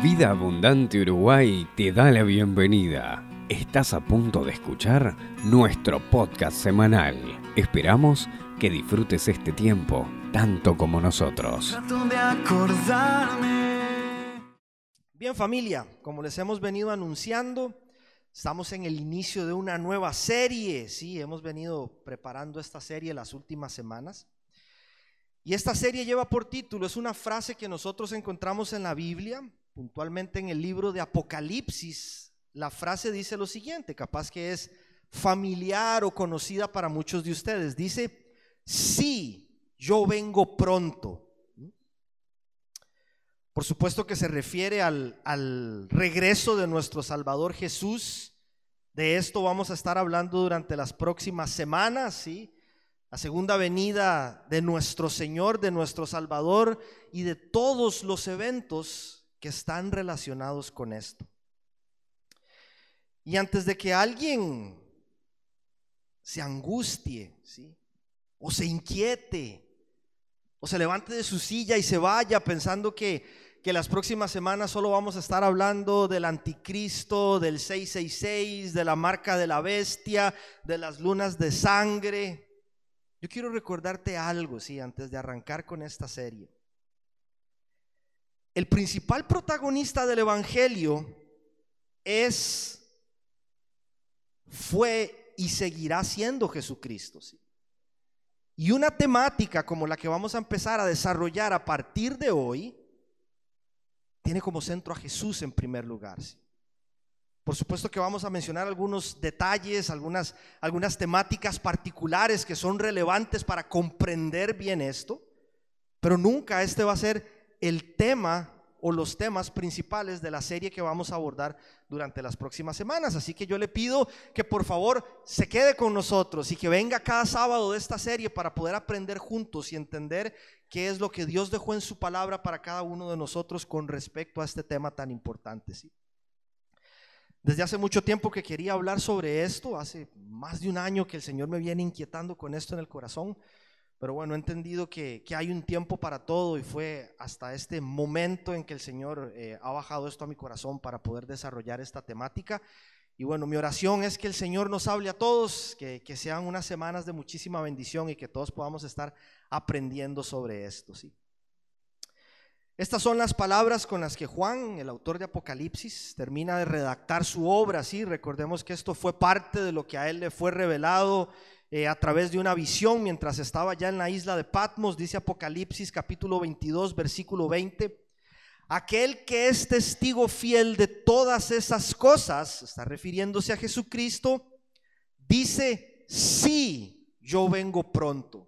Vida Abundante Uruguay te da la bienvenida. Estás a punto de escuchar nuestro podcast semanal. Esperamos que disfrutes este tiempo tanto como nosotros. Trato de acordarme. Bien, familia, como les hemos venido anunciando, estamos en el inicio de una nueva serie. Sí, hemos venido preparando esta serie las últimas semanas. Y esta serie lleva por título, es una frase que nosotros encontramos en la Biblia, puntualmente en el libro de Apocalipsis. La frase dice lo siguiente, capaz que es familiar o conocida para muchos de ustedes. Dice, sí, yo vengo pronto. Por supuesto que se refiere al regreso de nuestro Salvador Jesús. De esto vamos a estar hablando durante las próximas semanas, ¿sí? La segunda venida de nuestro Señor, de nuestro Salvador y de todos los eventos que están relacionados con esto. Y antes de que alguien se angustie, ¿sí?, o se inquiete, o se levante de su silla y se vaya pensando que las próximas semanas solo vamos a estar hablando del anticristo, del 666, de la marca de la bestia, de las lunas de sangre. Yo quiero recordarte algo, sí, antes de arrancar con esta serie. El principal protagonista del evangelio fue y seguirá siendo Jesucristo, ¿sí? Y una temática como la que vamos a empezar a desarrollar a partir de hoy tiene como centro a Jesús en primer lugar, ¿sí? Por supuesto que vamos a mencionar algunos detalles, algunas temáticas particulares que son relevantes para comprender bien esto, pero nunca este va a ser el tema o los temas principales de la serie que vamos a abordar durante las próximas semanas. Así que yo le pido que por favor se quede con nosotros y que venga cada sábado de esta serie para poder aprender juntos y entender qué es lo que Dios dejó en su palabra para cada uno de nosotros con respecto a este tema tan importante, ¿sí? Desde hace mucho tiempo que quería hablar sobre esto, hace más de un año que el Señor me viene inquietando con esto en el corazón, pero bueno, he entendido que hay un tiempo para todo y fue hasta este momento en que el Señor ha bajado esto a mi corazón para poder desarrollar esta temática. Y bueno, mi oración es que el Señor nos hable a todos, que sean unas semanas de muchísima bendición y que todos podamos estar aprendiendo sobre esto, ¿sí? Estas son las palabras con las que Juan, el autor de Apocalipsis, termina de redactar su obra, ¿sí? Recordemos que esto fue parte de lo que a él le fue revelado a través de una visión mientras estaba ya en la isla de Patmos. Dice Apocalipsis capítulo 22 versículo 20: aquel que es testigo fiel de todas esas cosas, está refiriéndose a Jesucristo, dice, sí, yo vengo pronto.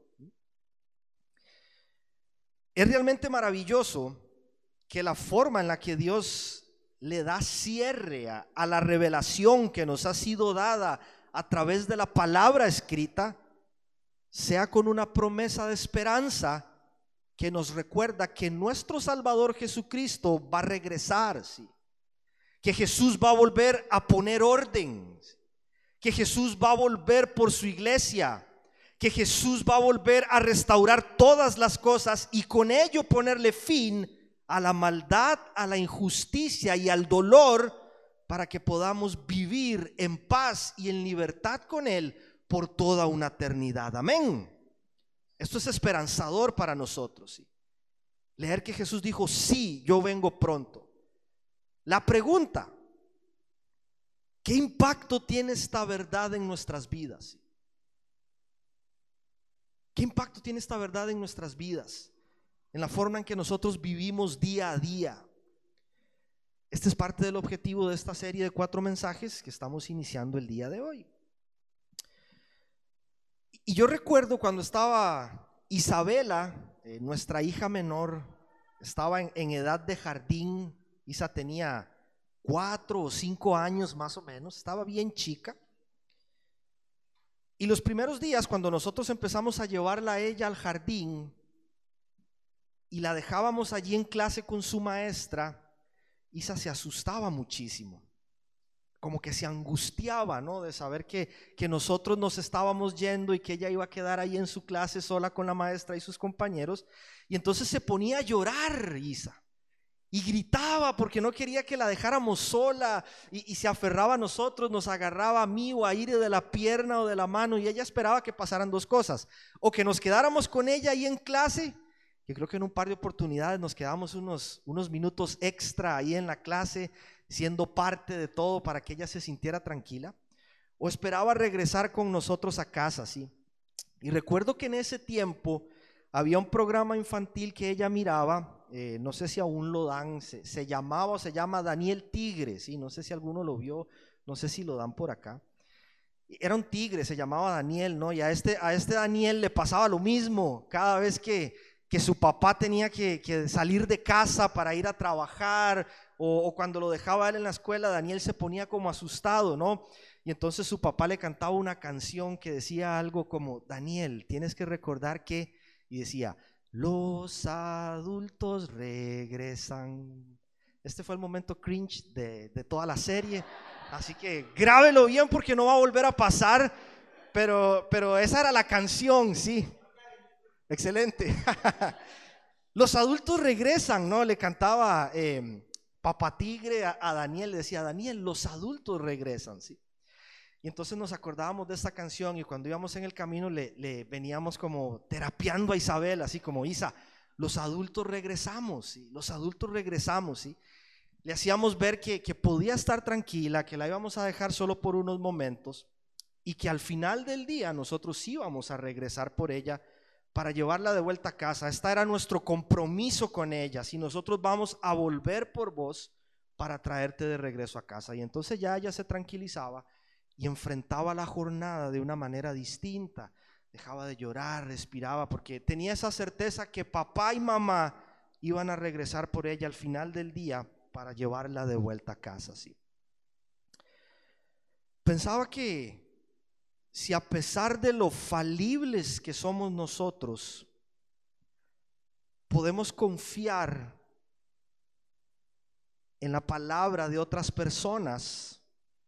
Es realmente maravilloso que la forma en la que Dios le da cierre a la revelación que nos ha sido dada a través de la palabra escrita sea con una promesa de esperanza que nos recuerda que nuestro Salvador Jesucristo va a regresar, ¿sí? Que Jesús va a volver a poner orden, que Jesús va a volver por su iglesia, que Jesús va a volver a restaurar todas las cosas y con ello ponerle fin a la maldad, a la injusticia y al dolor, para que podamos vivir en paz y en libertad con Él por toda una eternidad. Amén. Esto es esperanzador para nosotros, ¿sí? Leer que Jesús dijo, sí, yo vengo pronto. La pregunta, ¿qué impacto tiene esta verdad en nuestras vidas? ¿Qué impacto tiene esta verdad en nuestras vidas? En la forma en que nosotros vivimos día a día. Este es parte del objetivo de esta serie de 4 mensajes que estamos iniciando el día de hoy. Y yo recuerdo cuando estaba Isabela, nuestra hija menor, estaba en edad de jardín. Isa tenía 4 o 5 años más o menos, estaba bien chica. Y los primeros días cuando nosotros empezamos a llevarla a ella al jardín y la dejábamos allí en clase con su maestra, Isa se asustaba muchísimo, como que se angustiaba, ¿no? De saber que nosotros nos estábamos yendo y que ella iba a quedar ahí en su clase sola con la maestra y sus compañeros. Y entonces se ponía a llorar Isa. y gritaba porque no quería que la dejáramos sola y se aferraba a nosotros, nos agarraba a mí o a Ire de la pierna o de la mano, y ella esperaba que pasaran dos cosas: o que nos quedáramos con ella ahí en clase, que creo que en un par de oportunidades nos quedamos unos minutos extra ahí en la clase, siendo parte de todo para que ella se sintiera tranquila, o esperaba regresar con nosotros a casa, ¿sí? Y recuerdo que en ese tiempo había un programa infantil que ella miraba, no sé si aún lo dan, se llamaba o se llama Daniel Tigre, ¿sí? No sé si alguno lo vio, no sé si lo dan por acá. Era un tigre, se llamaba Daniel, ¿no? Y a este Daniel le pasaba lo mismo cada vez que su papá tenía que salir de casa para ir a trabajar, o cuando lo dejaba él en la escuela, Daniel se ponía como asustado, ¿no? Y entonces su papá le cantaba una canción que decía algo como: Daniel, tienes que recordar que, y decía: los adultos regresan. Este fue el momento cringe de toda la serie, así que grábelo bien porque no va a volver a pasar, pero esa era la canción, sí. Excelente. Los adultos regresan, ¿no? Le cantaba Papá Tigre a Daniel, le decía: Daniel, los adultos regresan, ¿sí? Y entonces nos acordábamos de esta canción, y cuando íbamos en el camino le veníamos como terapiando a Isabel, así como: Isa, los adultos regresamos, ¿sí? Los adultos regresamos, ¿sí? Le hacíamos ver que podía estar tranquila, que la íbamos a dejar solo por unos momentos, y que al final del día nosotros íbamos a regresar por ella para llevarla de vuelta a casa. Este era nuestro compromiso con ella: si nosotros vamos a volver por vos para traerte de regreso a casa. Y entonces ya ella se tranquilizaba y enfrentaba la jornada de una manera distinta, dejaba de llorar, respiraba, porque tenía esa certeza que papá y mamá iban a regresar por ella al final del día para llevarla de vuelta a casa, ¿sí? Pensaba que si a pesar de lo falibles que somos nosotros, podemos confiar en la palabra de otras personas,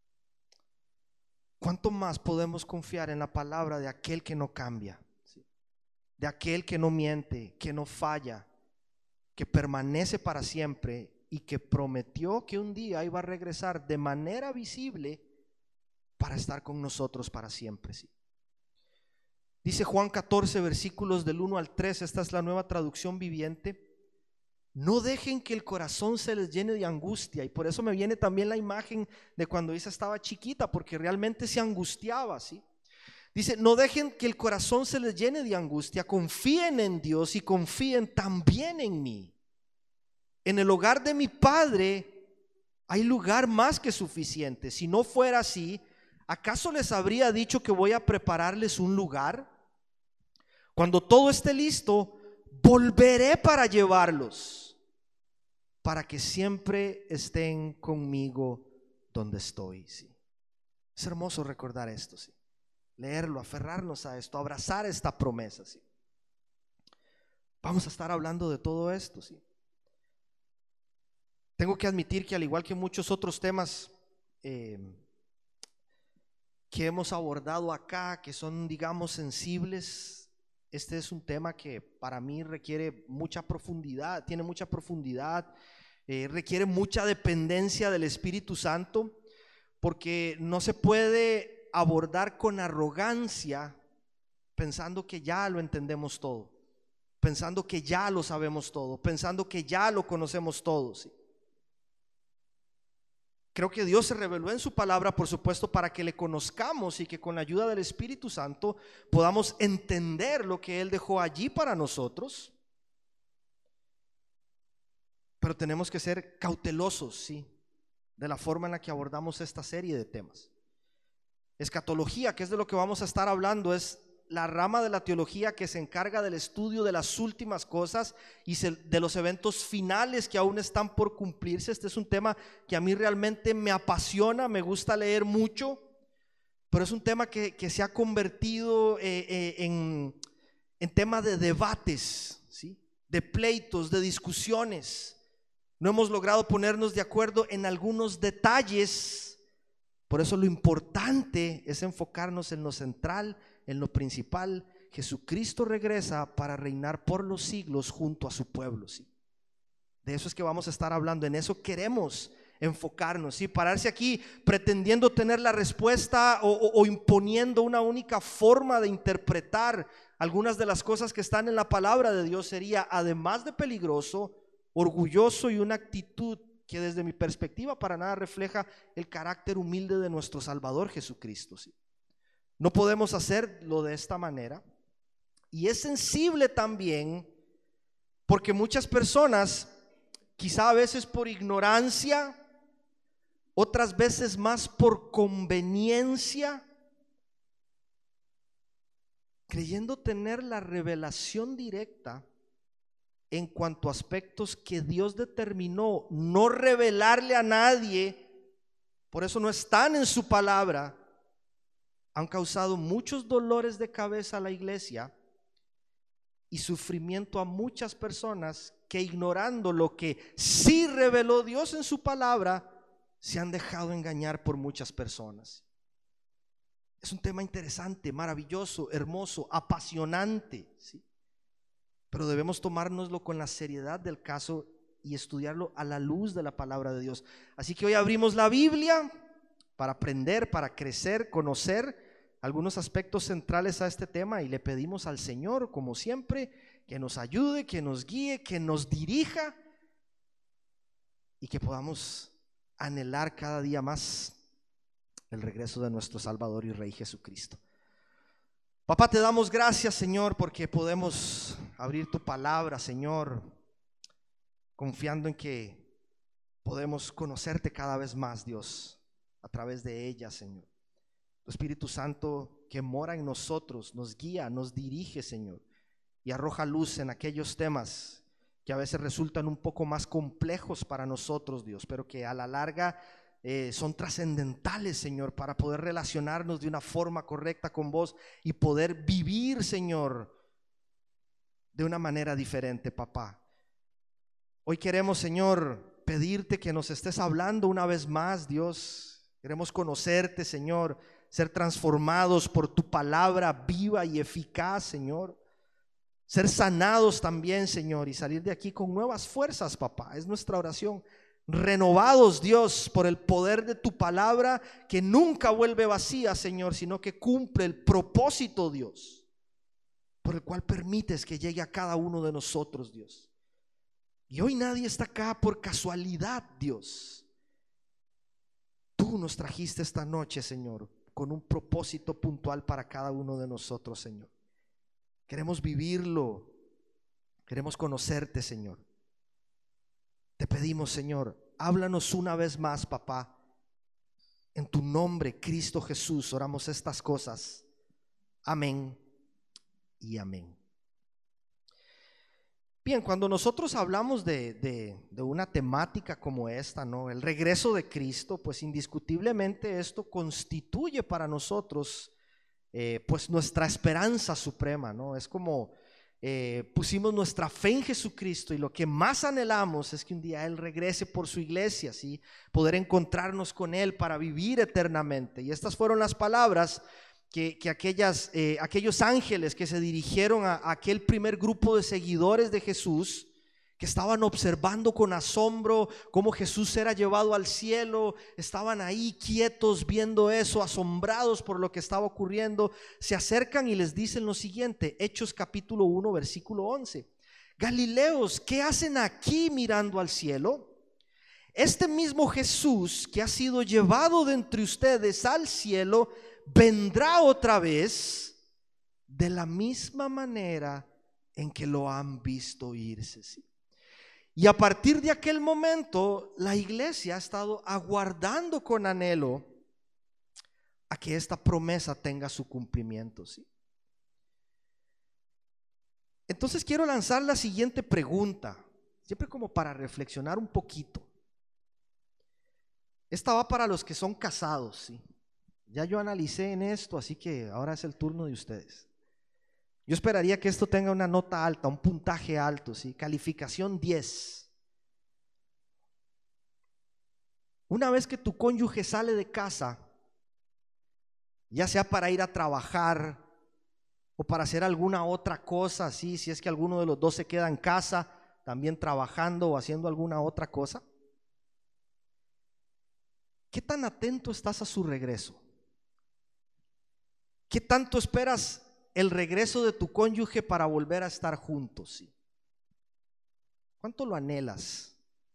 ¿cuánto más podemos confiar en la palabra de aquel que no cambia, ¿sí? De aquel que no miente, que no falla, que permanece para siempre y que prometió que un día iba a regresar de manera visible para estar con nosotros para siempre, ¿sí? Dice Juan 14, versículos del 1 al 3, esta es la Nueva Traducción Viviente: no dejen que el corazón se les llene de angustia. Y por eso me viene también la imagen de cuando Isa estaba chiquita, porque realmente se angustiaba, ¿sí? Dice: no dejen que el corazón se les llene de angustia, confíen en Dios y confíen también en mí. En el hogar de mi Padre hay lugar más que suficiente. Si no fuera así, ¿acaso les habría dicho que voy a prepararles un lugar? Cuando todo esté listo, volveré para llevarlos, para que siempre estén conmigo donde estoy, ¿sí? Es hermoso recordar esto, ¿sí? Leerlo, aferrarnos a esto, abrazar esta promesa, ¿sí? Vamos a estar hablando de todo esto, ¿sí? Tengo que admitir que, al igual que muchos otros temas que hemos abordado acá, que son, digamos, sensibles, este es un tema que para mí requiere mucha profundidad, tiene mucha profundidad, requiere mucha dependencia del Espíritu Santo, porque no se puede abordar con arrogancia pensando que ya lo entendemos todo, pensando que ya lo sabemos todo, pensando que ya lo conocemos todo, ¿sí? Creo que Dios se reveló en su palabra, por supuesto, para que le conozcamos y que con la ayuda del Espíritu Santo podamos entender lo que Él dejó allí para nosotros. Pero tenemos que ser cautelosos, ¿sí?, de la forma en la que abordamos esta serie de temas. Escatología, que es de lo que vamos a estar hablando, es la rama de la teología que se encarga del estudio de las últimas cosas y de los eventos finales que aún están por cumplirse. Este es un tema que a mí realmente me apasiona, me gusta leer mucho, pero es un tema que se ha convertido en tema de debates, ¿sí?, de pleitos, de discusiones. No hemos logrado ponernos de acuerdo en algunos detalles. Por eso lo importante es enfocarnos en lo central, en lo principal. Jesucristo regresa para reinar por los siglos junto a su pueblo, ¿sí? De eso es que vamos a estar hablando, en eso queremos enfocarnos, ¿sí? Pararse aquí pretendiendo tener la respuesta o imponiendo una única forma de interpretar algunas de las cosas que están en la palabra de Dios sería, además de peligroso, orgulloso y una actitud que desde mi perspectiva para nada refleja el carácter humilde de nuestro Salvador Jesucristo, ¿sí? No podemos hacerlo de esta manera. Y es sensible también porque muchas personas, quizá a veces por ignorancia, otras veces más por conveniencia, creyendo tener la revelación directa en cuanto a aspectos que Dios determinó no revelarle a nadie, por eso no están en su palabra, han causado muchos dolores de cabeza a la iglesia y sufrimiento a muchas personas que, ignorando lo que sí reveló Dios en su palabra, se han dejado engañar por muchas personas. Es un tema interesante, maravilloso, hermoso, apasionante, ¿sí? Pero debemos tomárnoslo con la seriedad del caso y estudiarlo a la luz de la palabra de Dios. Así que hoy abrimos la Biblia para aprender, para crecer, conocer algunos aspectos centrales a este tema, y le pedimos al Señor, como siempre, que nos ayude, que nos guíe, que nos dirija y que podamos anhelar cada día más el regreso de nuestro Salvador y Rey Jesucristo. Papá, te damos gracias, Señor, porque podemos abrir tu palabra, Señor, confiando en que podemos conocerte cada vez más, Dios, a través de ella, Señor. Tu Espíritu Santo que mora en nosotros nos guía, nos dirige, Señor, y arroja luz en aquellos temas que a veces resultan un poco más complejos para nosotros, Dios, pero que a la larga son trascendentales, Señor, para poder relacionarnos de una forma correcta con vos y poder vivir, Señor, de una manera diferente, papá. Hoy queremos, Señor, pedirte que nos estés hablando una vez más, Dios. Queremos conocerte, Señor, ser transformados por tu palabra viva y eficaz, Señor. Ser sanados también, Señor, y salir de aquí con nuevas fuerzas, papá. Es nuestra oración. Renovados, Dios, por el poder de tu palabra, que nunca vuelve vacía, Señor, sino que cumple el propósito, Dios, por el cual permites que llegue a cada uno de nosotros, Dios. Y hoy nadie está acá por casualidad, Dios. Tú nos trajiste esta noche, Señor, con un propósito puntual para cada uno de nosotros, Señor. Queremos vivirlo, queremos conocerte, Señor. Te pedimos, Señor, háblanos una vez más, papá. En tu nombre, Cristo Jesús, oramos estas cosas. Amén y amén. Bien, cuando nosotros hablamos de una temática como esta, ¿no? El regreso de Cristo, pues indiscutiblemente esto constituye para nosotros pues nuestra esperanza suprema, ¿no? Es como pusimos nuestra fe en Jesucristo y lo que más anhelamos es que un día Él regrese por su iglesia, ¿sí? Poder encontrarnos con Él para vivir eternamente. Y estas fueron las palabras que aquellos ángeles que se dirigieron a aquel primer grupo de seguidores de Jesús, que estaban observando con asombro cómo Jesús era llevado al cielo, estaban ahí quietos viendo eso, asombrados por lo que estaba ocurriendo, se acercan y les dicen lo siguiente, Hechos capítulo 1 versículo 11: Galileos, ¿qué hacen aquí mirando al cielo? Este mismo Jesús que ha sido llevado de entre ustedes al cielo vendrá otra vez de la misma manera en que lo han visto irse, ¿sí? Y a partir de aquel momento la iglesia ha estado aguardando con anhelo a que esta promesa tenga su cumplimiento, ¿sí? Entonces quiero lanzar la siguiente pregunta, siempre como para reflexionar un poquito. Esta va para los que son casados, ¿sí? Ya yo analicé en esto, así que ahora es el turno de ustedes. Yo esperaría que esto tenga una nota alta, un puntaje alto, ¿sí? Calificación 10. Una vez que tu cónyuge sale de casa, ya sea para ir a trabajar o para hacer alguna otra cosa, ¿sí? Si es que alguno de los dos se queda en casa, también trabajando o haciendo alguna otra cosa. ¿Qué tan atento estás a su regreso? ¿Qué tanto esperas el regreso de tu cónyuge para volver a estar juntos? ¿Sí? ¿Cuánto lo anhelas?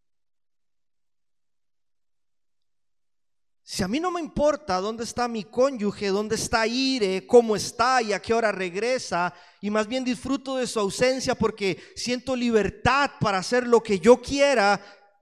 Si a mí no me importa dónde está mi cónyuge, dónde está Ire, cómo está y a qué hora regresa, y más bien disfruto de su ausencia porque siento libertad para hacer lo que yo quiera,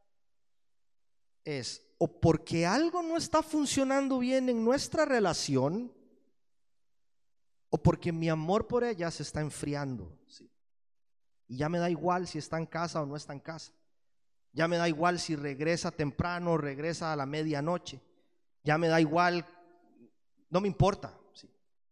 es o porque algo no está funcionando bien en nuestra relación, o porque mi amor por ella se está enfriando, ¿sí? Y ya me da igual si está en casa o no está en casa. Ya me da igual si regresa temprano o regresa a la medianoche. Ya me da igual, no me importa, ¿sí?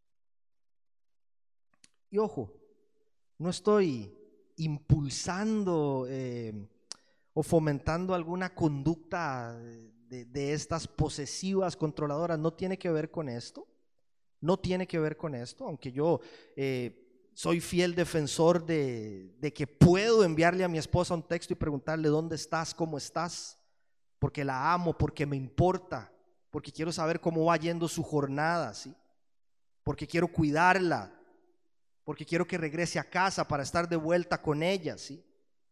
Y ojo, no estoy impulsando o fomentando alguna conducta de estas posesivas, controladoras. No tiene que ver con esto. No tiene que ver con esto, aunque yo soy fiel defensor de que puedo enviarle a mi esposa un texto y preguntarle dónde estás, cómo estás, porque la amo, porque me importa, porque quiero saber cómo va yendo su jornada, ¿sí? Porque quiero cuidarla, porque quiero que regrese a casa para estar de vuelta con ella, ¿sí?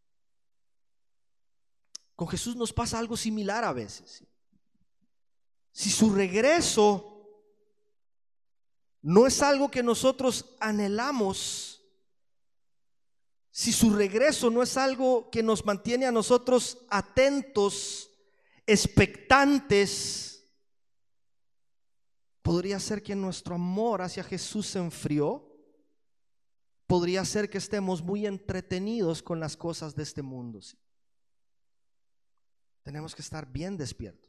Con Jesús nos pasa algo similar a veces, ¿sí? Si su regreso no es algo que nosotros anhelamos, si su regreso no es algo que nos mantiene a nosotros atentos, expectantes, podría ser que nuestro amor hacia Jesús se enfrió. Podría ser que estemos muy entretenidos con las cosas de este mundo, ¿sí? Tenemos que estar bien despiertos.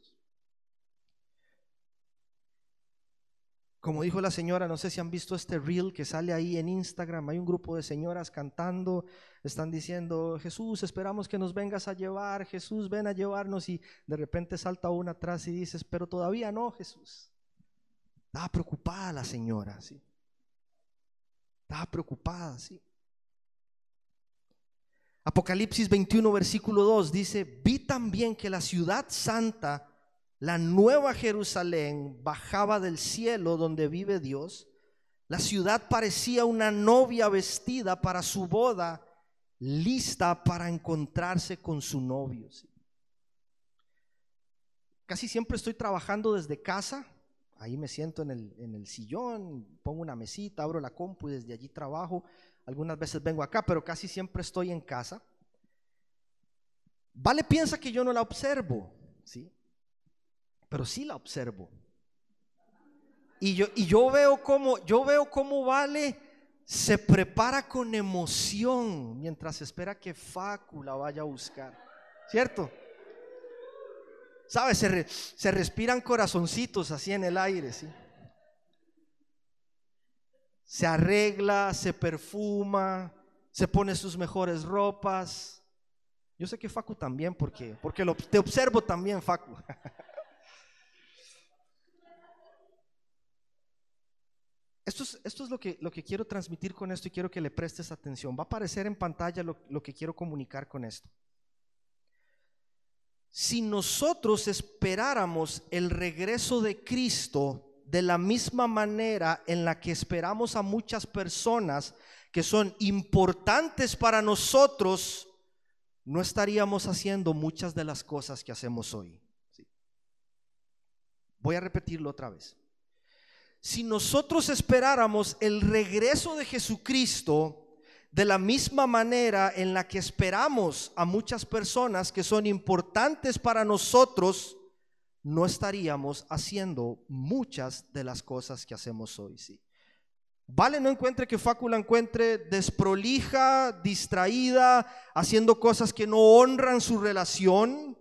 Como dijo la señora, no sé si han visto este reel que sale ahí en Instagram. Hay un grupo de señoras cantando, están diciendo: Jesús, esperamos que nos vengas a llevar, Jesús, ven a llevarnos. Y de repente salta una atrás y dices: pero todavía no, Jesús. Estaba preocupada la señora, ¿sí? Estaba preocupada, ¿sí? Apocalipsis 21 versículo 2 dice: vi también que la ciudad santa, la nueva Jerusalén, bajaba del cielo donde vive Dios. La ciudad parecía una novia vestida para su boda, lista para encontrarse con su novio, ¿sí? Casi siempre estoy trabajando desde casa. Ahí me siento en el sillón, pongo una mesita, abro la compu y desde allí trabajo. Algunas veces vengo acá, pero casi siempre estoy en casa. Vale piensa que yo no la observo, ¿sí? Pero sí la observo. Y yo veo cómo Vale se prepara con emoción mientras espera que Facu la vaya a buscar, ¿cierto? ¿Sabes? Se respiran corazoncitos así en el aire, ¿sí? Se arregla, se perfuma, se pone sus mejores ropas. Yo sé que Facu también, porque te observo también, Facu. Esto es lo que quiero transmitir con esto, y quiero que le prestes atención. Va a aparecer en pantalla lo que quiero comunicar con esto. Si nosotros esperáramos el regreso de Cristo de la misma manera en la que esperamos a muchas personas que son importantes para nosotros, no estaríamos haciendo muchas de las cosas que hacemos hoy, ¿sí? Voy a repetirlo otra vez. Si nosotros esperáramos el regreso de Jesucristo de la misma manera en la que esperamos a muchas personas que son importantes para nosotros, no estaríamos haciendo muchas de las cosas que hacemos hoy, ¿sí? Vale no encuentre que Facu la encuentre desprolija, distraída, haciendo cosas que no honran su relación.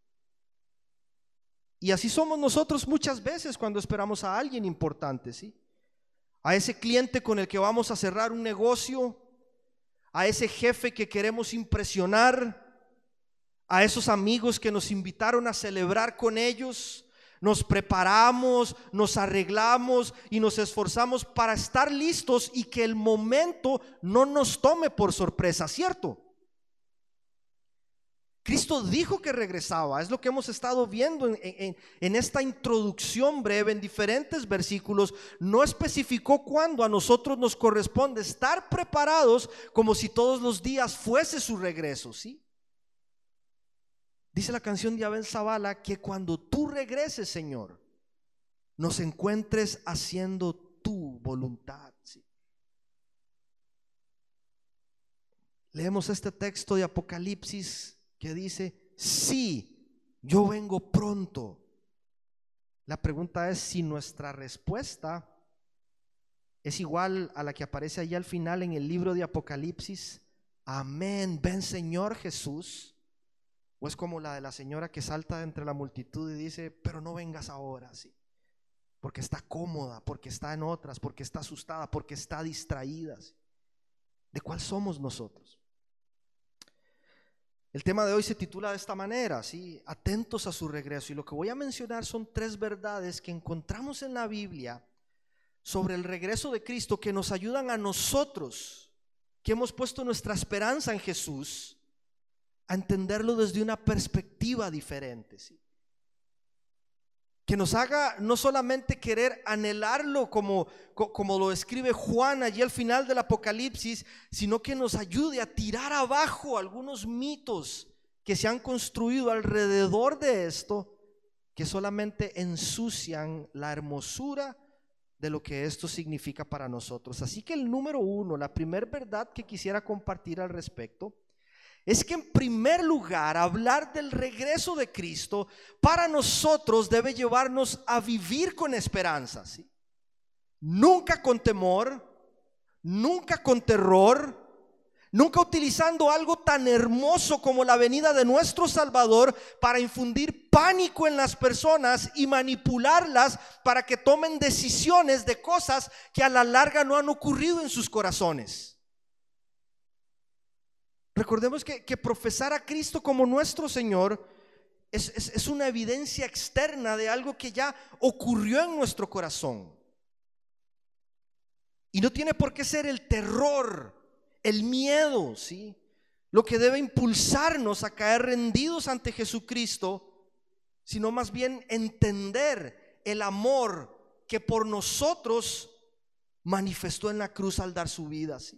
Y así somos nosotros muchas veces cuando esperamos a alguien importante, ¿sí? A ese cliente con el que vamos a cerrar un negocio, a ese jefe que queremos impresionar, a esos amigos que nos invitaron a celebrar con ellos. Nos preparamos, nos arreglamos y nos esforzamos para estar listos y que el momento no nos tome por sorpresa, ¿cierto? Cristo dijo que regresaba. Es lo que hemos estado viendo en esta introducción breve en diferentes versículos. No especificó cuándo. A nosotros nos corresponde estar preparados como si todos los días fuese su regreso, ¿sí? Dice la canción de Abel Zavala que cuando tú regreses, Señor, nos encuentres haciendo tu voluntad, ¿sí? Leemos este texto de Apocalipsis que dice: sí, yo vengo pronto. La pregunta es si nuestra respuesta es igual a la que aparece allá al final en el libro de Apocalipsis: amén, ven Señor Jesús. O es como la de la señora que salta entre la multitud y dice: pero no vengas ahora, sí, porque está cómoda, porque está en otras, porque está asustada, porque está distraída, ¿sí? ¿De cuál somos nosotros? El tema de hoy se titula de esta manera, ¿sí? Atentos a su regreso. Y lo que voy a mencionar son 3 verdades que encontramos en la Biblia sobre el regreso de Cristo, que nos ayudan a nosotros, que hemos puesto nuestra esperanza en Jesús, a entenderlo desde una perspectiva diferente, ¿sí? Que nos haga no solamente querer anhelarlo como lo escribe Juan allí al final del Apocalipsis, sino que nos ayude a tirar abajo algunos mitos que se han construido alrededor de esto, que solamente ensucian la hermosura de lo que esto significa para nosotros. Así que el número 1, la primera verdad que quisiera compartir al respecto, es que en primer lugar hablar del regreso de Cristo para nosotros debe llevarnos a vivir con esperanza, ¿sí? Nunca con temor, nunca con terror, nunca utilizando algo tan hermoso como la venida de nuestro Salvador para infundir pánico en las personas y manipularlas para que tomen decisiones de cosas que a la larga no han ocurrido en sus corazones. Recordemos que profesar a Cristo como nuestro Señor es una evidencia externa de algo que ya ocurrió en nuestro corazón. Y no tiene por qué ser el terror, el miedo, ¿sí?, lo que debe impulsarnos a caer rendidos ante Jesucristo, sino más bien entender el amor que por nosotros manifestó en la cruz al dar su vida, ¿sí?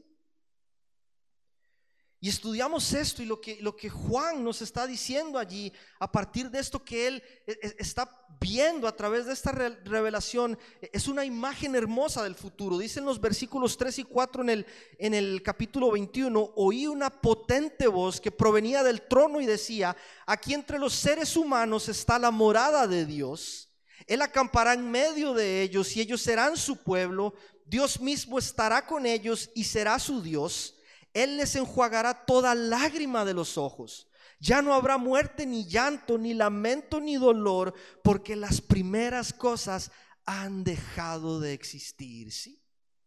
Y estudiamos esto y lo que Juan nos está diciendo allí a partir de esto que él está viendo a través de esta revelación es una imagen hermosa del futuro. Dicen los versículos 3 y 4 en el capítulo 21: oí una potente voz que provenía del trono y decía: aquí entre los seres humanos está la morada de Dios. Él acampará en medio de ellos y ellos serán su pueblo. Dios mismo estará con ellos y será su Dios. Él les enjuagará toda lágrima de los ojos. Ya no habrá muerte, ni llanto, ni lamento, ni dolor, porque las primeras cosas han dejado de existir, ¿sí?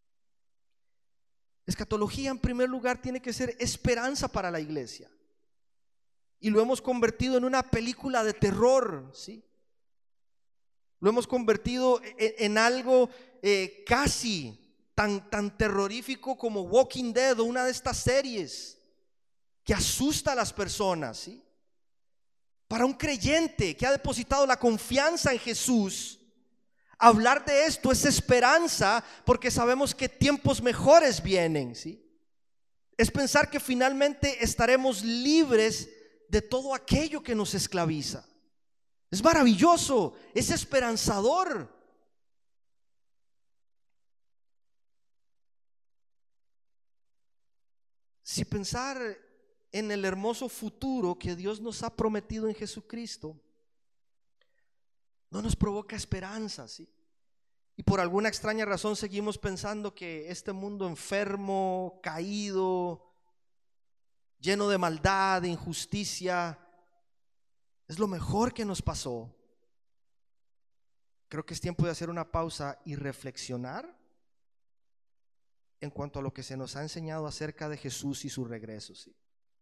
Escatología, en primer lugar, tiene que ser esperanza para la iglesia. Y lo hemos convertido en una película de terror, ¿sí? Lo hemos convertido en algo casi tan terrorífico como Walking Dead o una de estas series que asusta a las personas, ¿sí? Para un creyente que ha depositado la confianza en Jesús, hablar de esto es esperanza, porque sabemos que tiempos mejores vienen, ¿sí? Es pensar que finalmente estaremos libres de todo aquello que nos esclaviza. Es maravilloso, es esperanzador. Si pensar en el hermoso futuro que Dios nos ha prometido en Jesucristo no nos provoca esperanza, ¿sí? Y por alguna extraña razón seguimos pensando que este mundo enfermo, caído, lleno de maldad, de injusticia, es lo mejor que nos pasó. Creo que es tiempo de hacer una pausa y reflexionar en cuanto a lo que se nos ha enseñado acerca de Jesús y su regreso, ¿sí?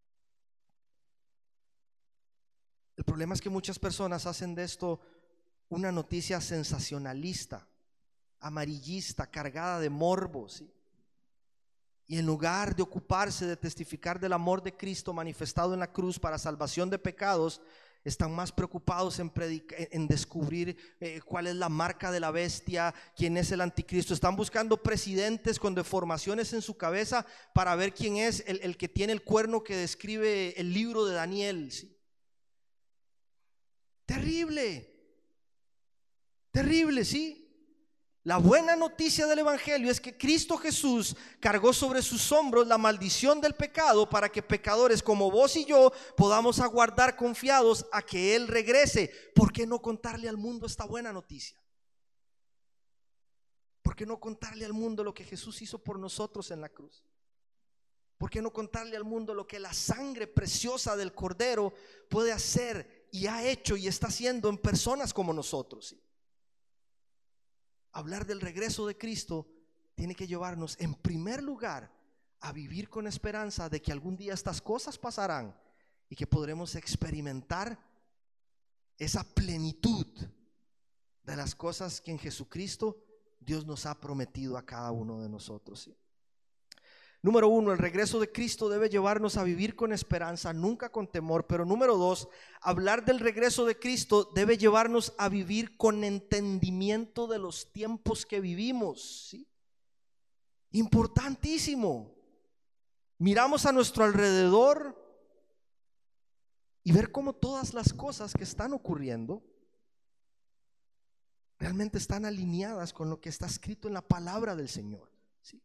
El problema es que muchas personas hacen de esto una noticia sensacionalista, amarillista, cargada de morbo, ¿sí? Y en lugar de ocuparse de testificar del amor de Cristo manifestado en la cruz para salvación de pecados, están más preocupados en descubrir cuál es la marca de la bestia, quién es el anticristo. Están buscando presidentes con deformaciones en su cabeza para ver quién es el que tiene el cuerno que describe el libro de Daniel, ¿sí? Terrible, terrible, ¿sí? La buena noticia del evangelio es que Cristo Jesús cargó sobre sus hombros la maldición del pecado para que pecadores como vos y yo podamos aguardar confiados a que Él regrese. ¿Por qué no contarle al mundo esta buena noticia? ¿Por qué no contarle al mundo lo que Jesús hizo por nosotros en la cruz? ¿Por qué no contarle al mundo lo que la sangre preciosa del Cordero puede hacer y ha hecho y está haciendo en personas como nosotros? ¿Sí? Hablar del regreso de Cristo tiene que llevarnos en primer lugar a vivir con esperanza de que algún día estas cosas pasarán y que podremos experimentar esa plenitud de las cosas que en Jesucristo Dios nos ha prometido a cada uno de nosotros, ¿sí? Número 1, el regreso de Cristo debe llevarnos a vivir con esperanza, nunca con temor. Pero número 2, hablar del regreso de Cristo debe llevarnos a vivir con entendimiento de los tiempos que vivimos, ¿sí? Importantísimo. Miramos a nuestro alrededor y ver cómo todas las cosas que están ocurriendo realmente están alineadas con lo que está escrito en la palabra del Señor, ¿sí?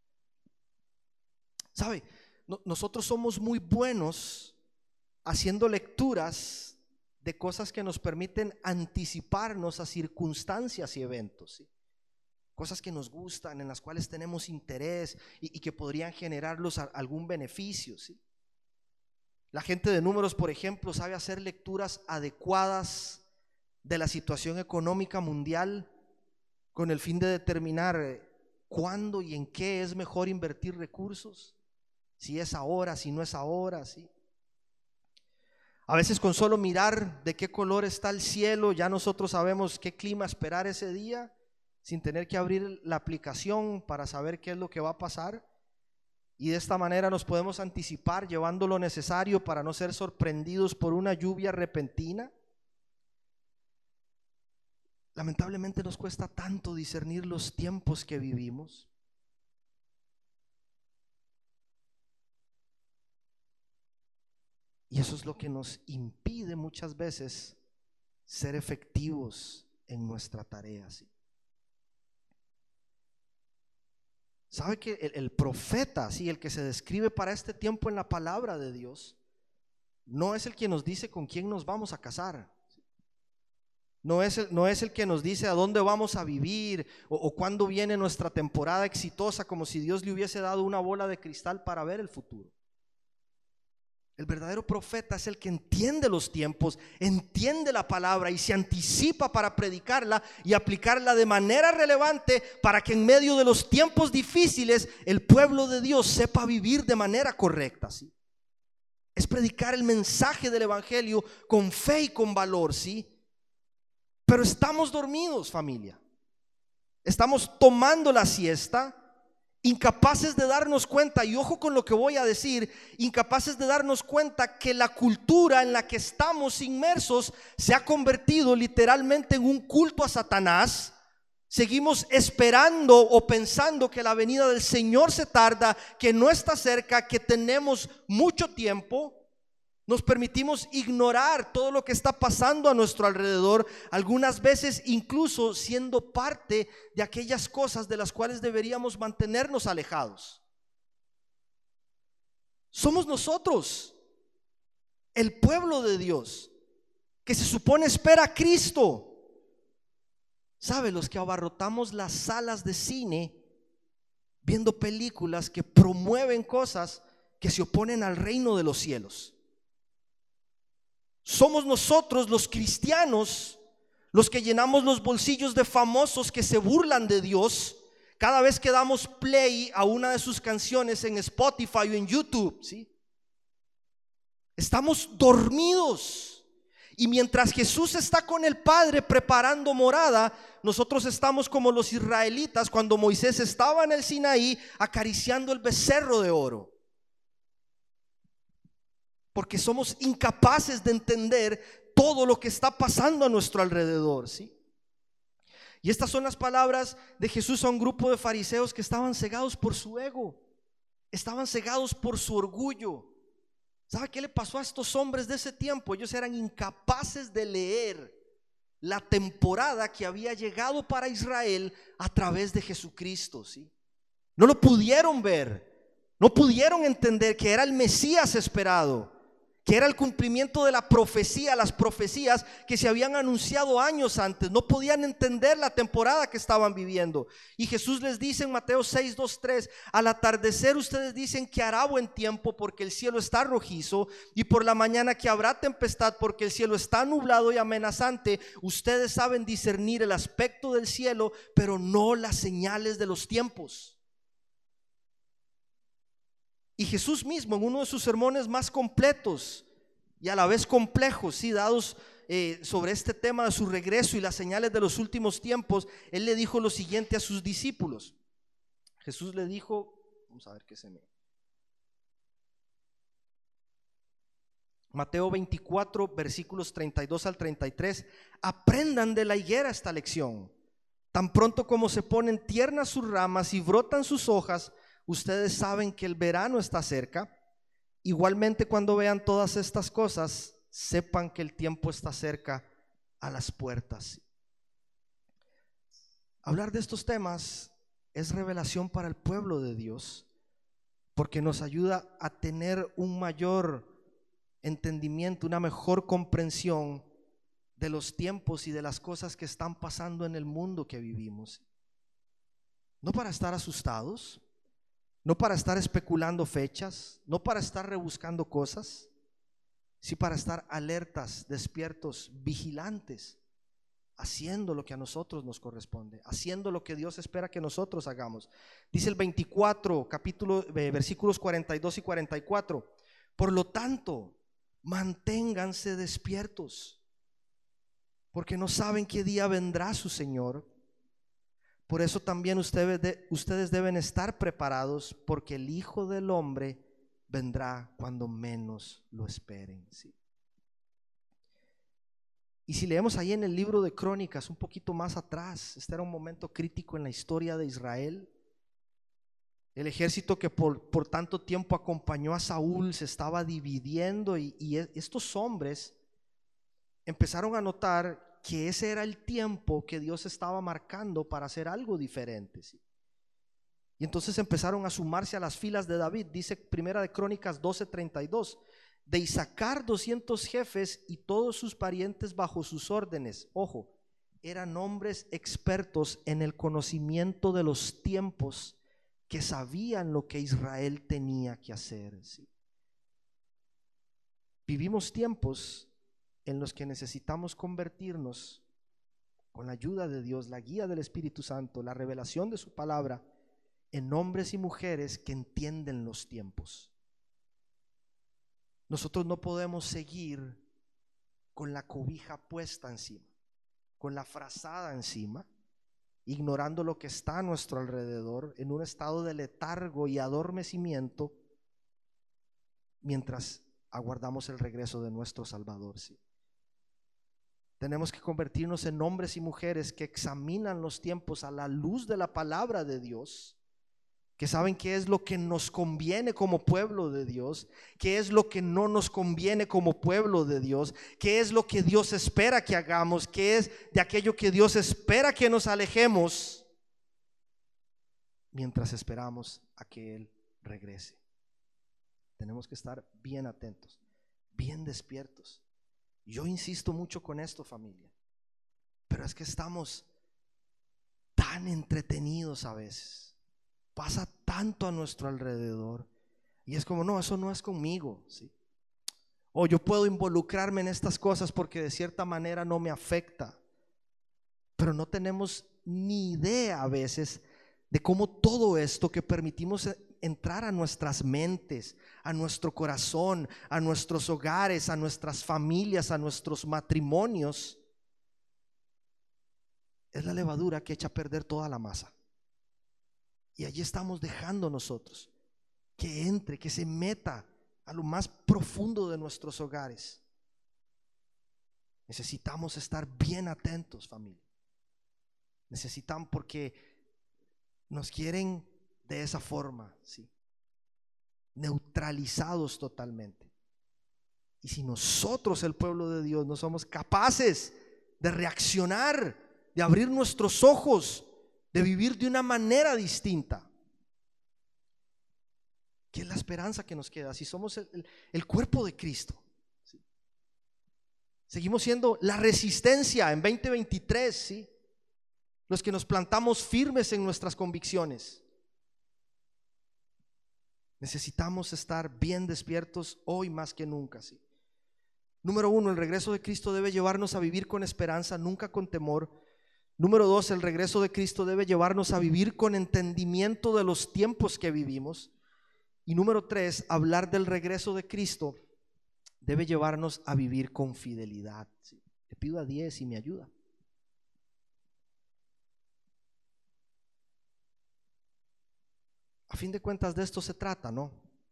¿Sabe? Nosotros somos muy buenos haciendo lecturas de cosas que nos permiten anticiparnos a circunstancias y eventos, ¿sí? Cosas que nos gustan, en las cuales tenemos interés y que podrían generarnos algún beneficio, ¿sí? La gente de números, por ejemplo, sabe hacer lecturas adecuadas de la situación económica mundial con el fin de determinar cuándo y en qué es mejor invertir recursos. Si es ahora, si no es ahora, ¿sí? A veces con solo mirar de qué color está el cielo, ya nosotros sabemos qué clima esperar ese día, sin tener que abrir la aplicación para saber qué es lo que va a pasar. Y de esta manera nos podemos anticipar llevando lo necesario para no ser sorprendidos por una lluvia repentina. Lamentablemente nos cuesta tanto discernir los tiempos que vivimos. Y eso es lo que nos impide muchas veces ser efectivos en nuestra tarea, ¿sí? ¿Sabe que el profeta, ¿sí?, el que se describe para este tiempo en la palabra de Dios, no es el que nos dice con quién nos vamos a casar? No es el que nos dice a dónde vamos a vivir o cuándo viene nuestra temporada exitosa, como si Dios le hubiese dado una bola de cristal para ver el futuro. El verdadero profeta es el que entiende los tiempos, entiende la palabra y se anticipa para predicarla y aplicarla de manera relevante para que en medio de los tiempos difíciles el pueblo de Dios sepa vivir de manera correcta, ¿sí? Es predicar el mensaje del evangelio con fe y con valor, ¿sí? Pero estamos dormidos, familia. Estamos tomando la siesta, incapaces de darnos cuenta, y ojo con lo que voy a decir, incapaces de darnos cuenta que la cultura en la que estamos inmersos se ha convertido literalmente en un culto a Satanás. Seguimos esperando o pensando que la venida del Señor se tarda, que no está cerca, que tenemos mucho tiempo. Nos permitimos ignorar todo lo que está pasando a nuestro alrededor, algunas veces incluso siendo parte de aquellas cosas de las cuales deberíamos mantenernos alejados. Somos nosotros, el pueblo de Dios, que se supone espera a Cristo. ¿Sabe? Los que abarrotamos las salas de cine viendo películas que promueven cosas que se oponen al reino de los cielos. Somos nosotros los cristianos los que llenamos los bolsillos de famosos que se burlan de Dios cada vez que damos play a una de sus canciones en Spotify o en YouTube, ¿sí? Estamos dormidos Y mientras Jesús está con el Padre preparando morada, nosotros estamos como los israelitas cuando Moisés estaba en el Sinaí acariciando el becerro de oro. Porque somos incapaces de entender todo lo que está pasando a nuestro alrededor, ¿sí? Y estas son las palabras de Jesús a un grupo de fariseos que estaban cegados por su ego, estaban cegados por su orgullo. ¿Sabe qué le pasó a estos hombres de ese tiempo? Ellos eran incapaces de leer la temporada que había llegado para Israel a través de Jesucristo, ¿sí? No lo pudieron ver, no pudieron entender que era el Mesías esperado, que era el cumplimiento de la profecía, las profecías que se habían anunciado años antes. No podían entender la temporada que estaban viviendo. Y Jesús les dice en Mateo 6, 2, 3: al atardecer ustedes dicen que hará buen tiempo porque el cielo está rojizo, y por la mañana que habrá tempestad porque el cielo está nublado y amenazante. Ustedes saben discernir el aspecto del cielo, pero no las señales de los tiempos. Y Jesús mismo, en uno de sus sermones más completos y a la vez complejos, sí, dados sobre este tema de su regreso y las señales de los últimos tiempos, Él le dijo lo siguiente a sus discípulos. Jesús le dijo, vamos a ver qué se me... Mateo 24, versículos 32 al 33. Aprendan de la higuera esta lección. Tan pronto como se ponen tiernas sus ramas y brotan sus hojas, ustedes saben que el verano está cerca. Igualmente, cuando vean todas estas cosas, sepan que el tiempo está cerca a las puertas. Hablar de estos temas es revelación para el pueblo de Dios, porque nos ayuda a tener un mayor entendimiento, una mejor comprensión de los tiempos y de las cosas que están pasando en el mundo que vivimos. No para estar asustados, no para estar especulando fechas, no para estar rebuscando cosas, sí para estar alertas, despiertos, vigilantes, haciendo lo que a nosotros nos corresponde, haciendo lo que Dios espera que nosotros hagamos. Dice el 24, versículos 42 y 44. Por lo tanto, manténganse despiertos, porque no saben qué día vendrá su Señor. Por eso también ustedes deben estar preparados, porque el Hijo del Hombre vendrá cuando menos lo esperen, ¿sí? Y si leemos ahí en el libro de Crónicas, un poquito más atrás, este era un momento crítico en la historia de Israel. El ejército que por tanto tiempo acompañó a Saúl se estaba dividiendo, y estos hombres empezaron a notar que ese era el tiempo que Dios estaba marcando para hacer algo diferente, ¿sí? Y entonces empezaron a sumarse a las filas de David. Dice Primera de Crónicas 12:32: de Isaacar 200 jefes y todos sus parientes bajo sus órdenes. Ojo, eran hombres expertos en el conocimiento de los tiempos, que sabían lo que Israel tenía que hacer, ¿sí? Vivimos tiempos en los que necesitamos convertirnos, con la ayuda de Dios, la guía del Espíritu Santo, la revelación de su palabra, en hombres y mujeres que entienden los tiempos. Nosotros no podemos seguir con la cobija puesta encima, con la frazada encima, ignorando lo que está a nuestro alrededor, en un estado de letargo y adormecimiento, mientras aguardamos el regreso de nuestro Salvador, ¿sí? Tenemos que convertirnos en hombres y mujeres que examinan los tiempos a la luz de la palabra de Dios, que saben qué es lo que nos conviene como pueblo de Dios, qué es lo que no nos conviene como pueblo de Dios, qué es lo que Dios espera que hagamos, qué es de aquello que Dios espera que nos alejemos, mientras esperamos a que Él regrese. Tenemos que estar bien atentos, bien despiertos. Yo insisto mucho con esto, familia, pero es que estamos tan entretenidos a veces, pasa tanto a nuestro alrededor, y es como, no, eso no es conmigo, ¿sí? O yo puedo involucrarme en estas cosas porque de cierta manera no me afecta, pero no tenemos ni idea a veces de cómo todo esto que permitimos entrar a nuestras mentes, a nuestro corazón, a nuestros hogares, a nuestras familias, a nuestros matrimonios, es la levadura que echa a perder toda la masa. Y allí estamos dejando nosotros que entre, que se meta a lo más profundo de nuestros hogares. Necesitamos estar bien atentos, familia. Necesitamos, porque nos quieren de esa forma, ¿sí? Neutralizados totalmente. Y si nosotros, el pueblo de Dios, no somos capaces de reaccionar, de abrir nuestros ojos, de vivir de una manera distinta, ¿qué es la esperanza que nos queda? Si somos el cuerpo de Cristo, ¿sí? Seguimos siendo la resistencia en 2023, ¿sí? Los que nos plantamos firmes en nuestras convicciones. Necesitamos estar bien despiertos hoy más que nunca, ¿sí? Número 1, el regreso de Cristo debe llevarnos a vivir con esperanza, nunca con temor. Número 2, el regreso de Cristo debe llevarnos a vivir con entendimiento de los tiempos que vivimos. Y número 3, hablar del regreso de Cristo debe llevarnos a vivir con fidelidad, ¿sí? Le pido a 10 y me ayuda. A fin de cuentas de esto se trata, ¿no?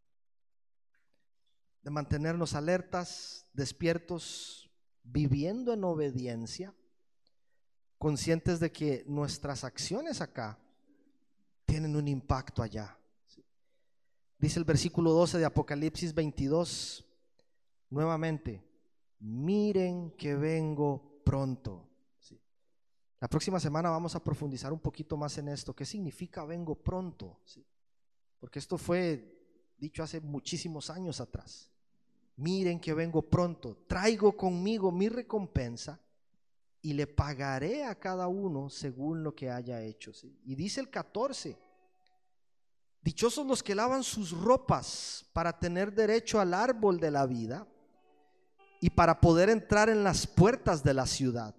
De mantenernos alertas, despiertos, viviendo en obediencia, conscientes de que nuestras acciones acá tienen un impacto allá. Dice el versículo 12 de Apocalipsis 22, nuevamente, miren que vengo pronto. ¿Sí? La próxima semana vamos a profundizar un poquito más en esto. ¿Qué significa vengo pronto? ¿Sí? Porque esto fue dicho hace muchísimos años atrás. Miren que vengo pronto, traigo conmigo mi recompensa y le pagaré a cada uno según lo que haya hecho. ¿Sí? Y dice el 14, dichosos los que lavan sus ropas para tener derecho al árbol de la vida y para poder entrar en las puertas de la ciudad.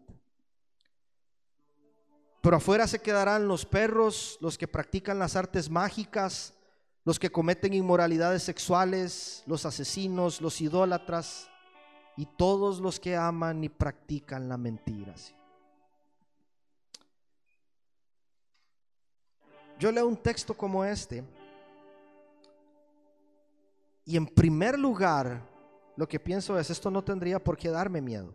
Pero afuera se quedarán los perros, los que practican las artes mágicas, los que cometen inmoralidades sexuales, los asesinos, los idólatras y todos los que aman y practican la mentira. Yo leo un texto como este y en primer lugar lo que pienso es: esto no tendría por qué darme miedo.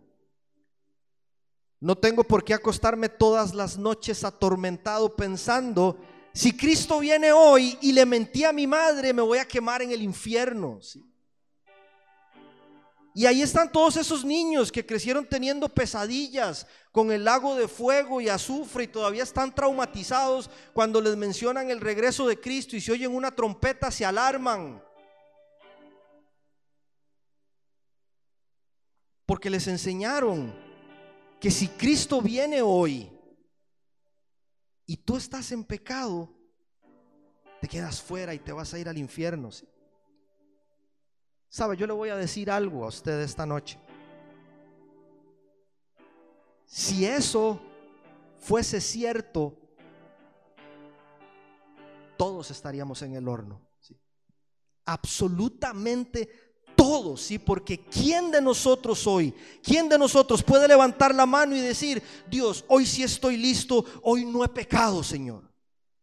No tengo por qué acostarme todas las noches atormentado pensando: si Cristo viene hoy y le mentí a mi madre, me voy a quemar en el infierno, ¿sí? Y ahí están todos esos niños que crecieron teniendo pesadillas con el lago de fuego y azufre y todavía están traumatizados cuando les mencionan el regreso de Cristo, y si oyen una trompeta se alarman porque les enseñaron que si Cristo viene hoy y tú estás en pecado, te quedas fuera y te vas a ir al infierno, ¿sí? Sabe, yo le voy a decir algo a usted esta noche. Si eso fuese cierto, todos estaríamos en el horno, ¿sí? Absolutamente todos, ¿sí? Porque ¿quién de nosotros hoy, quién de nosotros puede levantar la mano y decir: Dios, hoy sí estoy listo, hoy no he pecado, Señor?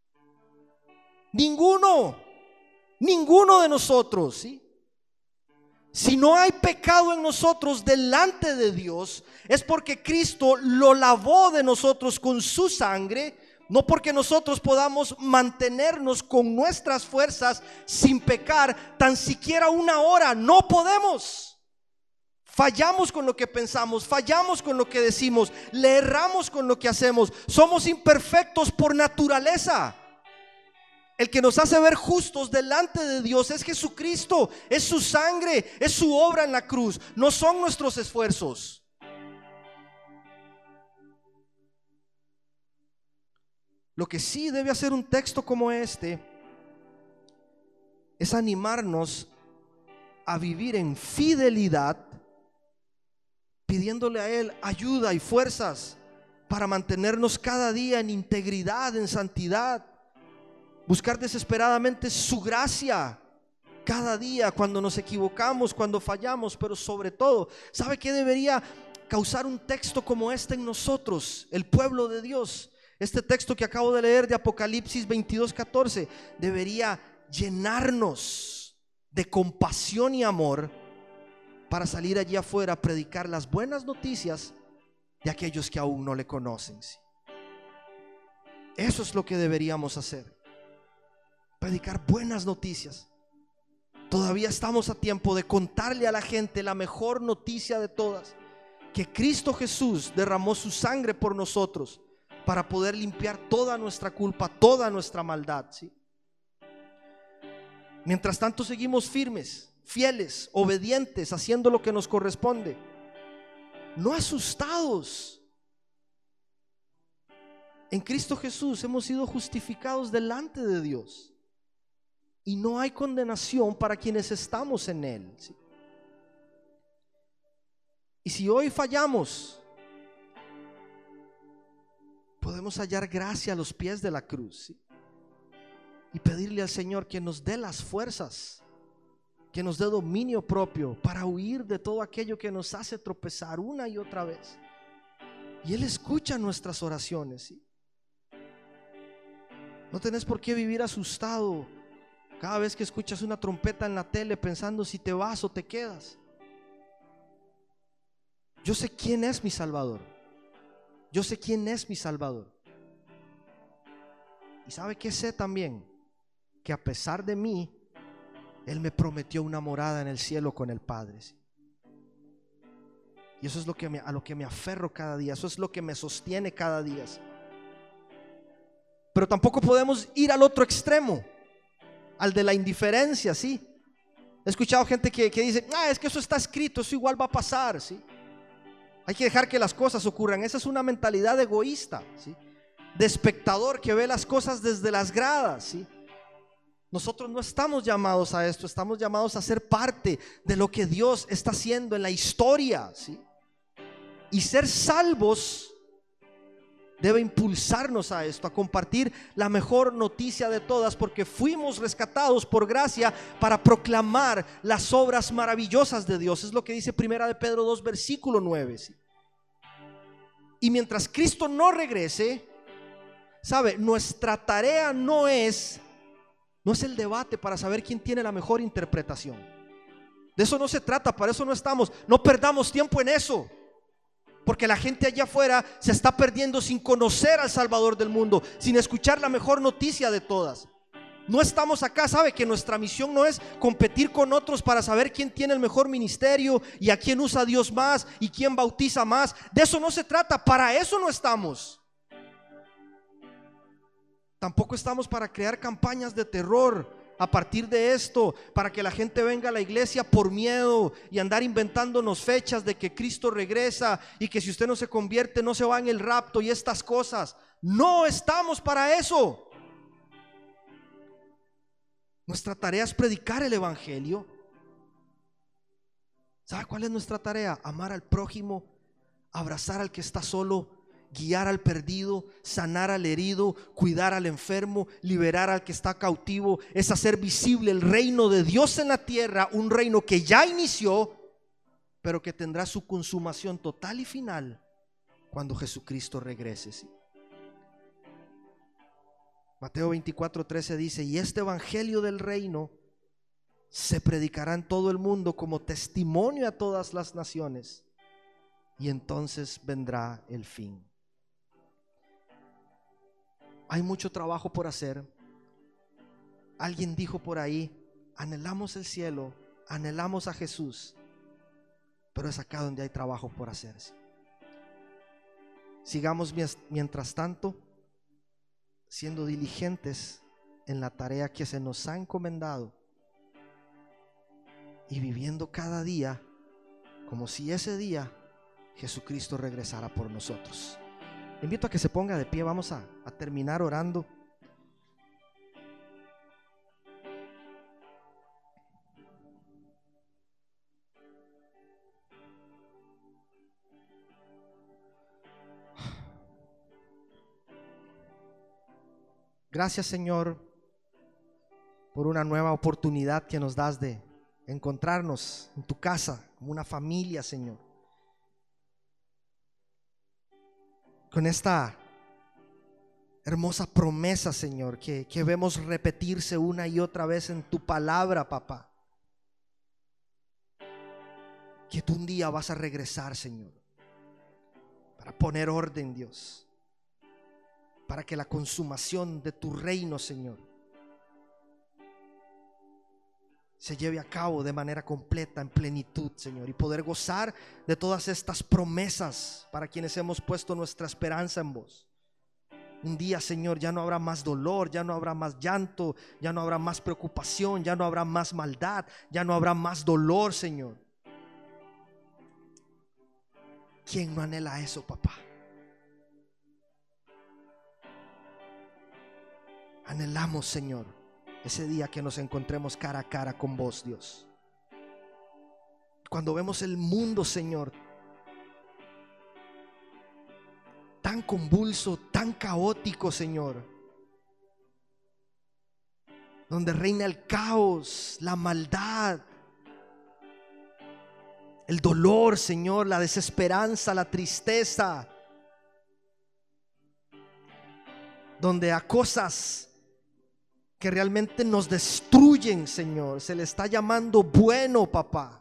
Ninguno de nosotros, ¿sí? Si no hay pecado en nosotros delante de Dios, es porque Cristo lo lavó de nosotros con su sangre, no porque nosotros podamos mantenernos con nuestras fuerzas sin pecar tan siquiera una hora. No podemos. Fallamos con lo que pensamos, fallamos con lo que decimos, le erramos con lo que hacemos. Somos imperfectos por naturaleza. El que nos hace ver justos delante de Dios es Jesucristo, es su sangre, es su obra en la cruz, no son nuestros esfuerzos. Lo que sí debe hacer un texto como este es animarnos a vivir en fidelidad, pidiéndole a Él ayuda y fuerzas para mantenernos cada día en integridad, en santidad. Buscar desesperadamente su gracia cada día cuando nos equivocamos, cuando fallamos, pero sobre todo, ¿sabe qué debería causar un texto como este en nosotros, el pueblo de Dios? Este texto que acabo de leer de Apocalipsis 22:14 debería llenarnos de compasión y amor para salir allí afuera a predicar las buenas noticias de aquellos que aún no le conocen. Eso es lo que deberíamos hacer, predicar buenas noticias. Todavía estamos a tiempo de contarle a la gente la mejor noticia de todas: que Cristo Jesús derramó su sangre por nosotros para poder limpiar toda nuestra culpa, toda nuestra maldad, ¿sí? Mientras tanto seguimos firmes, fieles, obedientes, haciendo lo que nos corresponde, no asustados. En Cristo Jesús hemos sido justificados delante de Dios y no hay condenación para quienes estamos en Él, ¿sí? Y si hoy fallamos, podemos hallar gracia a los pies de la cruz, ¿sí? Y pedirle al Señor que nos dé las fuerzas, que nos dé dominio propio para huir de todo aquello que nos hace tropezar una y otra vez. Y Él escucha nuestras oraciones, ¿sí? No tenés por qué vivir asustado cada vez que escuchas una trompeta en la tele pensando si te vas o te quedas. Yo sé quién es mi Salvador. Yo sé quién es mi Salvador. Y ¿sabe qué sé también? Que a pesar de mí, Él me prometió una morada en el cielo con el Padre, ¿sí? Y eso es a lo que me aferro cada día. Eso es lo que me sostiene cada día, ¿sí? Pero tampoco podemos ir al otro extremo, al de la indiferencia, ¿sí? He escuchado gente que dice: es que eso está escrito, eso igual va a pasar, ¿sí? Hay que dejar que las cosas ocurran. Esa es una mentalidad egoísta, ¿sí? De espectador que ve las cosas desde las gradas, ¿sí? Nosotros no estamos llamados a esto, estamos llamados a ser parte de lo que Dios está haciendo en la historia, ¿sí? Y ser salvos debe impulsarnos a esto, a compartir la mejor noticia de todas, porque fuimos rescatados por gracia para proclamar las obras maravillosas de Dios. Es lo que dice Primera de Pedro 2 versículo 9, ¿sí? Y mientras Cristo no regrese, ¿sabe? Nuestra tarea no es el debate para saber quién tiene la mejor interpretación. De eso no se trata, para eso no estamos. No perdamos tiempo en eso, porque la gente allá afuera se está perdiendo sin conocer al Salvador del mundo, sin escuchar la mejor noticia de todas. No estamos acá, sabe que nuestra misión no es competir con otros para saber quién tiene el mejor ministerio y a quién usa Dios más y quién bautiza más. De eso no se trata, para eso no estamos. Tampoco estamos para crear campañas de terror a partir de esto, para que la gente venga a la iglesia por miedo y andar inventándonos fechas de que Cristo regresa y que si usted no se convierte no se va en el rapto y estas cosas. No estamos para eso. Nuestra tarea es predicar el evangelio. ¿Sabe cuál es nuestra tarea? Amar al prójimo, abrazar al que está solo, guiar al perdido, sanar al herido, cuidar al enfermo, liberar al que está cautivo. Es hacer visible el reino de Dios en la tierra, un reino que ya inició, pero que tendrá su consumación total y final cuando Jesucristo regrese, ¿sí? Mateo 24:13 dice: y este evangelio del reino se predicará en todo el mundo como testimonio a todas las naciones, y entonces vendrá el fin. Hay mucho trabajo por hacer. Alguien dijo por ahí: anhelamos el cielo, anhelamos a Jesús, pero es acá donde hay trabajo por hacerse. Sigamos mientras tanto siendo diligentes en la tarea que se nos ha encomendado y viviendo cada día como si ese día Jesucristo regresara por nosotros. Invito a que se ponga de pie. Vamos a terminar orando. Gracias, Señor, por una nueva oportunidad que nos das de encontrarnos en tu casa como una familia, Señor. Con esta hermosa promesa, Señor, que vemos repetirse una y otra vez en tu palabra, papá. Que tú un día vas a regresar, Señor, para poner orden, Dios, para que la consumación de tu reino, Señor, se lleve a cabo de manera completa, en plenitud, Señor, y poder gozar de todas estas promesas para quienes hemos puesto nuestra esperanza en vos. Un día, Señor, ya no habrá más dolor, ya no habrá más llanto, ya no habrá más preocupación, ya no habrá más maldad, ya no habrá más dolor, Señor. ¿Quién no anhela eso, papá? Anhelamos, Señor, ese día que nos encontremos cara a cara con vos, Dios. Cuando vemos el mundo, Señor, tan convulso, tan caótico, Señor, donde reina el caos, la maldad, el dolor, Señor, la desesperanza, la tristeza, donde a cosas que realmente nos destruyen, Señor, se le está llamando bueno, papá.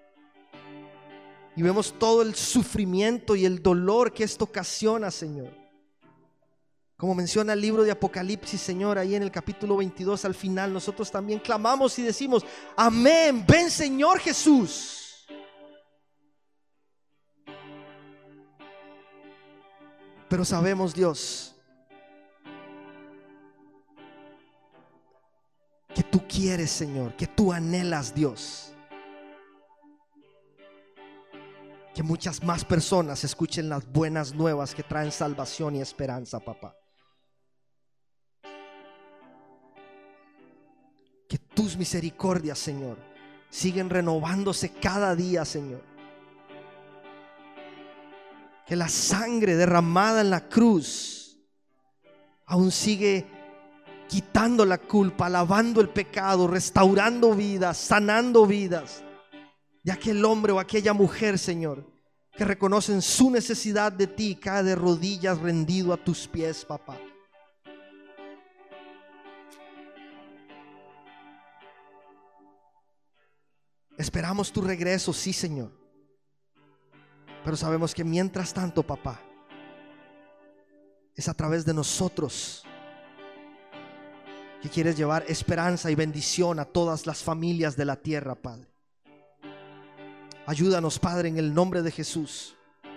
Y vemos todo el sufrimiento y el dolor que esto ocasiona, Señor. Como menciona el libro de Apocalipsis, Señor, ahí en el capítulo 22 al final, nosotros también clamamos y decimos: amén, ven, Señor Jesús. Pero sabemos, Dios, que tú quieres, Señor, que tú anhelas, Dios, que muchas más personas escuchen las buenas nuevas que traen salvación y esperanza, papá. Que tus misericordias, Señor, siguen renovándose cada día, Señor. Que la sangre derramada en la cruz aún sigue quitando la culpa, lavando el pecado, restaurando vidas, sanando vidas de aquel hombre o aquella mujer, Señor, que reconocen su necesidad de ti, cae de rodillas rendido a tus pies, papá. Esperamos tu regreso, sí, Señor, pero sabemos que mientras tanto, papá, es a través de nosotros que quieres llevar esperanza y bendición a todas las familias de la tierra, Padre. Ayúdanos, Padre, en el nombre de Jesús,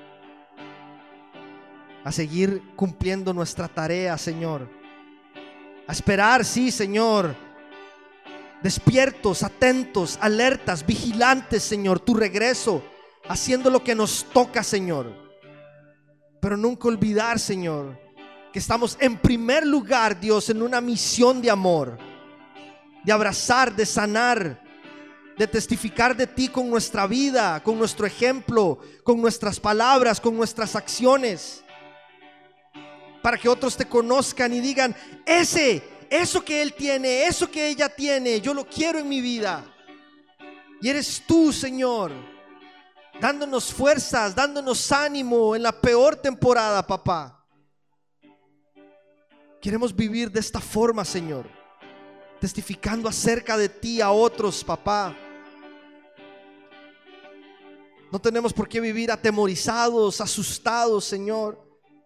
a seguir cumpliendo nuestra tarea, Señor. A esperar, sí, Señor, despiertos, atentos, alertas, vigilantes, Señor, tu regreso, haciendo lo que nos toca, Señor. Pero nunca olvidar, Señor, que estamos en primer lugar, Dios, en una misión de amor, de abrazar, de sanar, de testificar de ti con nuestra vida, con nuestro ejemplo, con nuestras palabras, con nuestras acciones, para que otros te conozcan y digan: eso que él tiene, eso que ella tiene, yo lo quiero en mi vida. Y eres tú, Señor, dándonos fuerzas, dándonos ánimo en la peor temporada, papá. Queremos vivir de esta forma, Señor, testificando acerca de ti a otros, papá. No tenemos por qué vivir atemorizados, asustados, Señor.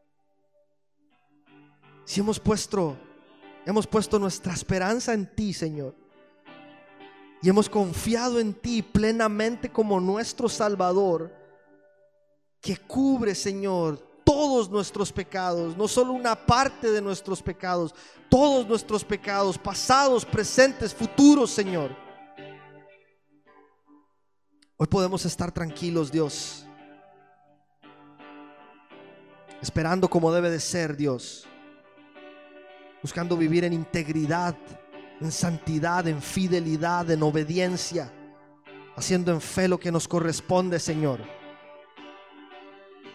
Si hemos puesto nuestra esperanza en ti, Señor, y hemos confiado en ti plenamente como nuestro Salvador, que cubre, Señor, todos nuestros pecados, no solo una parte de nuestros pecados, todos nuestros pecados, pasados, presentes, futuros, Señor. Hoy podemos estar tranquilos, Dios, esperando como debe de ser, Dios, buscando vivir en integridad, en santidad, en fidelidad, en obediencia, haciendo en fe lo que nos corresponde, Señor.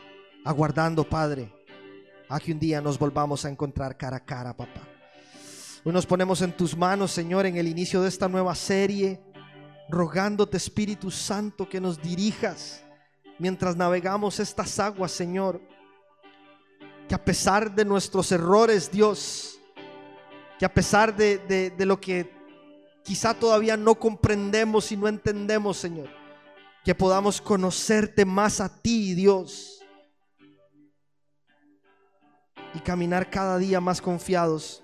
Aguardando, Padre, a que un día nos volvamos a encontrar cara a cara, papá. Hoy nos ponemos en tus manos, Señor, en el inicio de esta nueva serie, rogándote, Espíritu Santo, que nos dirijas mientras navegamos estas aguas, Señor. Que a pesar de nuestros errores, Dios, que a pesar de lo que quizá todavía no comprendemos y no entendemos, Señor, que podamos conocerte más a ti, Dios, y caminar cada día más confiados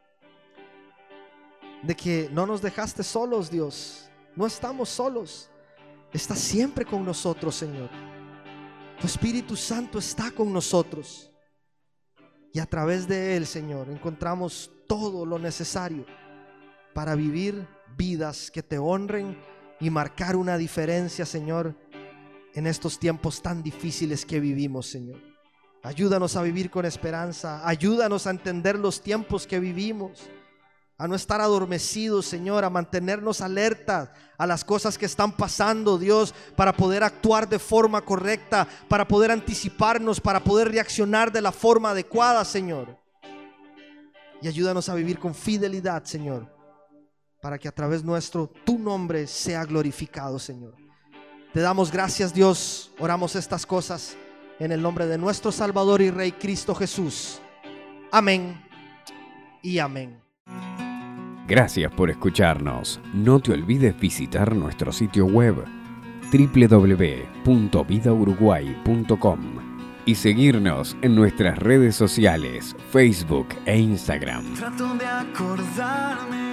de que no nos dejaste solos, Dios. No estamos solos, estás siempre con nosotros, Señor. Tu Espíritu Santo está con nosotros y a través de Él, Señor, encontramos todo lo necesario para vivir vidas que te honren y marcar una diferencia, Señor, en estos tiempos tan difíciles que vivimos, Señor. Ayúdanos a vivir con esperanza, ayúdanos a entender los tiempos que vivimos, a no estar adormecidos, Señor, a mantenernos alertas a las cosas que están pasando, Dios, para poder actuar de forma correcta, para poder anticiparnos, para poder reaccionar de la forma adecuada, Señor. Y ayúdanos a vivir con fidelidad, Señor, para que a través nuestro tu nombre sea glorificado, Señor. Te damos gracias, Dios. Oramos estas cosas en el nombre de nuestro Salvador y Rey Cristo Jesús. Amén y amén. Gracias por escucharnos. No te olvides visitar nuestro sitio web www.vidauruguay.com y seguirnos en nuestras redes sociales, Facebook e Instagram. Trato de acordarme